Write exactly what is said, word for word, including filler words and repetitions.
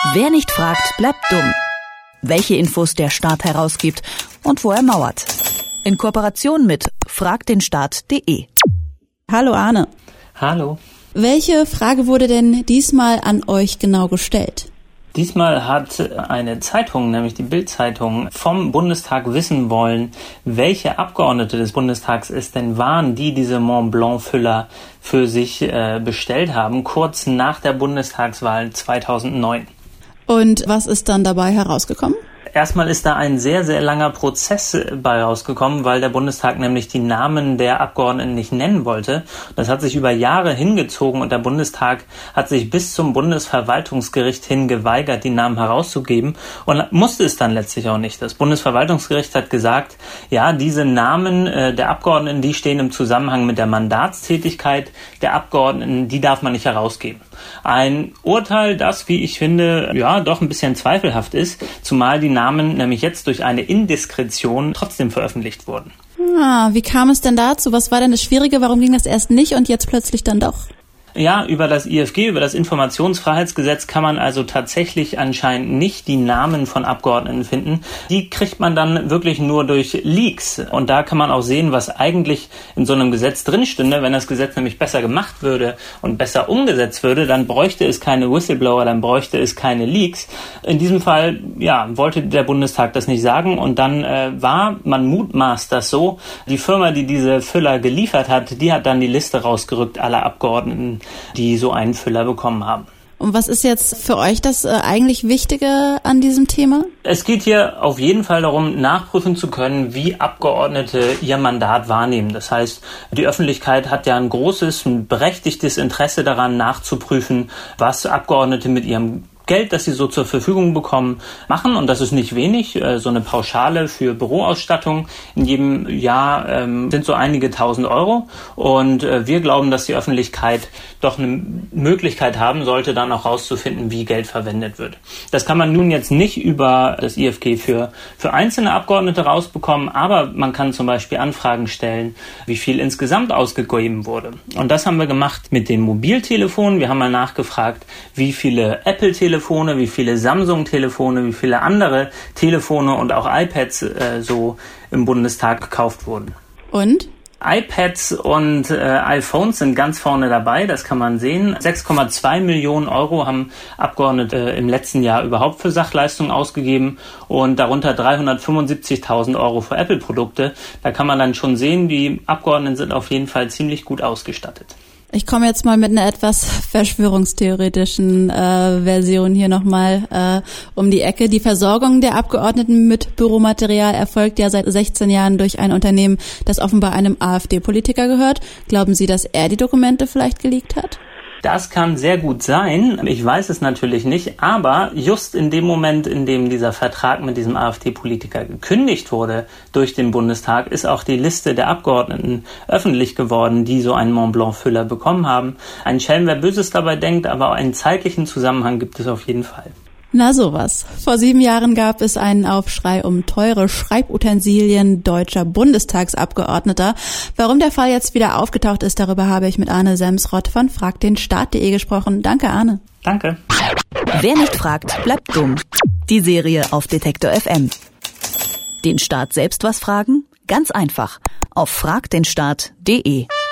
Wer nicht fragt, bleibt dumm. Welche Infos der Staat herausgibt und wo er mauert. In Kooperation mit frag den staat punkt de. Hallo Arne. Hallo. Welche Frage wurde denn diesmal an euch genau gestellt? Diesmal hat eine Zeitung, nämlich die Bild-Zeitung, vom Bundestag wissen wollen, welche Abgeordnete des Bundestags es denn waren, die diese Mont Blanc-Füller für sich äh, bestellt haben, kurz nach der Bundestagswahl zweitausendneun. Und was ist dann dabei herausgekommen? Erstmal ist da ein sehr, sehr langer Prozess bei rausgekommen, weil der Bundestag nämlich die Namen der Abgeordneten nicht nennen wollte. Das hat sich über Jahre hingezogen und der Bundestag hat sich bis zum Bundesverwaltungsgericht hin geweigert, die Namen herauszugeben und musste es dann letztlich auch nicht. Das Bundesverwaltungsgericht hat gesagt, ja, diese Namen äh, der Abgeordneten, die stehen im Zusammenhang mit der Mandatstätigkeit der Abgeordneten, die darf man nicht herausgeben. Ein Urteil, das, wie ich finde, ja, doch ein bisschen zweifelhaft ist, zumal die Namen nämlich jetzt durch eine Indiskretion trotzdem veröffentlicht wurden. Ah, wie kam es denn dazu? Was war denn das Schwierige? Warum ging das erst nicht und jetzt plötzlich dann doch? Ja, über das I F G, über das Informationsfreiheitsgesetz kann man also tatsächlich anscheinend nicht die Namen von Abgeordneten finden. Die kriegt man dann wirklich nur durch Leaks. Und da kann man auch sehen, was eigentlich in so einem Gesetz drinstünde. Wenn das Gesetz nämlich besser gemacht würde und besser umgesetzt würde, dann bräuchte es keine Whistleblower, dann bräuchte es keine Leaks. In diesem Fall, ja, wollte der Bundestag das nicht sagen. Und dann äh, war, man mutmaßt das so, die Firma, die diese Füller geliefert hat, die hat dann die Liste rausgerückt aller Abgeordneten, die so einen Füller bekommen haben. Und was ist jetzt für euch das äh, eigentlich Wichtige an diesem Thema? Es geht hier auf jeden Fall darum, nachprüfen zu können, wie Abgeordnete ihr Mandat wahrnehmen. Das heißt, die Öffentlichkeit hat ja ein großes, ein berechtigtes Interesse daran, nachzuprüfen, was Abgeordnete mit ihrem Geld, das sie so zur Verfügung bekommen, machen. Und das ist nicht wenig. So eine Pauschale für Büroausstattung in jedem Jahr ähm, sind so einige tausend Euro. Und äh, wir glauben, dass die Öffentlichkeit doch eine Möglichkeit haben sollte, dann auch rauszufinden, wie Geld verwendet wird. Das kann man nun jetzt nicht über das I F G für, für einzelne Abgeordnete rausbekommen, aber man kann zum Beispiel Anfragen stellen, wie viel insgesamt ausgegeben wurde. Und das haben wir gemacht mit den Mobiltelefonen. Wir haben mal nachgefragt, wie viele Apple-Telefone Telefone, wie viele Samsung-Telefone, wie viele andere Telefone und auch iPads äh, so im Bundestag gekauft wurden. Und? iPads und äh, iPhones sind ganz vorne dabei, das kann man sehen. sechs Komma zwei Millionen Euro haben Abgeordnete äh, im letzten Jahr überhaupt für Sachleistungen ausgegeben und darunter dreihundertfünfundsiebzigtausend Euro für Apple-Produkte. Da kann man dann schon sehen, die Abgeordneten sind auf jeden Fall ziemlich gut ausgestattet. Ich komme jetzt mal mit einer etwas verschwörungstheoretischen äh, Version hier nochmal äh, um die Ecke. Die Versorgung der Abgeordneten mit Büromaterial erfolgt ja seit sechzehn Jahren durch ein Unternehmen, das offenbar einem AfD-Politiker gehört. Glauben Sie, dass er die Dokumente vielleicht geleakt hat? Das kann sehr gut sein. Ich weiß es natürlich nicht, aber just in dem Moment, in dem dieser Vertrag mit diesem AfD-Politiker gekündigt wurde durch den Bundestag, ist auch die Liste der Abgeordneten öffentlich geworden, die so einen Mont Blanc-Füller bekommen haben. Ein Schelm, wer Böses dabei denkt, aber einen zeitlichen Zusammenhang gibt es auf jeden Fall. Na sowas. Vor sieben Jahren gab es einen Aufschrei um teure Schreibutensilien deutscher Bundestagsabgeordneter. Warum der Fall jetzt wieder aufgetaucht ist, darüber habe ich mit Arne Semsrott von frag den staat punkt de gesprochen. Danke, Arne. Danke. Wer nicht fragt, bleibt dumm. Die Serie auf Detektor F M. Den Staat selbst was fragen? Ganz einfach. Auf frag den staat punkt de.